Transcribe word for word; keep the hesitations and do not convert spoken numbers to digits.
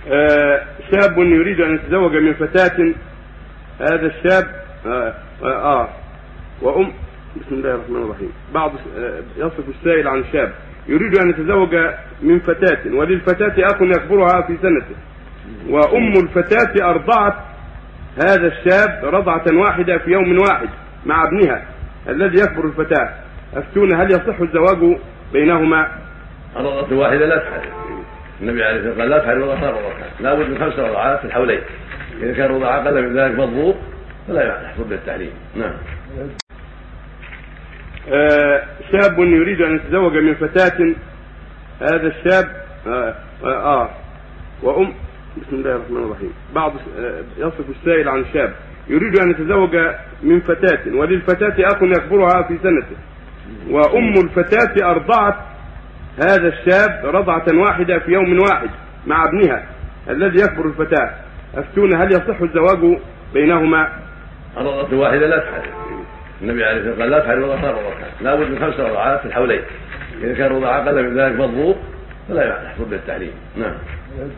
آه شاب يريد أن يتزوج من فتاة. هذا الشاب آه, آه, آه وأم بسم الله الرحمن الرحيم. بعض آه يصف السائل عن شاب يريد أن يتزوج من فتاة وللفتاة أخ يكبرها في سنته، وأم الفتاة أرضعت هذا الشاب رضعة واحدة في يوم واحد مع ابنها الذي يكبر الفتاة. أفتون هل يصح الزواج بينهما؟ الرضعة واحدة لا تحرم. النبي عليه الصلاة والسلام قال لا تحرم الرضعة رضعتان، لا بد من خمس رضعات في الحولين. إذا كان رضع أقل من ذلك مضبوط فلا يحصل بالتحريم. نعم. آه شاب يريد أن يتزوج من فتاة. هذا الشاب آه, آه, آه وأم بسم الله الرحمن الرحيم. بعض آه يصف السائل عن شاب يريد أن يتزوج من فتاة وللفتاة أخ يكبرها في سنته، وأم الفتاة أرضعت هذا الشاب رضعة واحدة في يوم واحد مع ابنها الذي يكبر الفتاة. أفتون هل يصح الزواج بينهما؟ الرضعة واحدة لا تحرم. النبي عليه الصلاة والسلام قال لا تحرم الرضعة رضعتان، لا بد من خمس رضعات في الحولين. إذا كان رضع أقل من ذلك مضبوط فلا يحصل بالتحريم. نعم.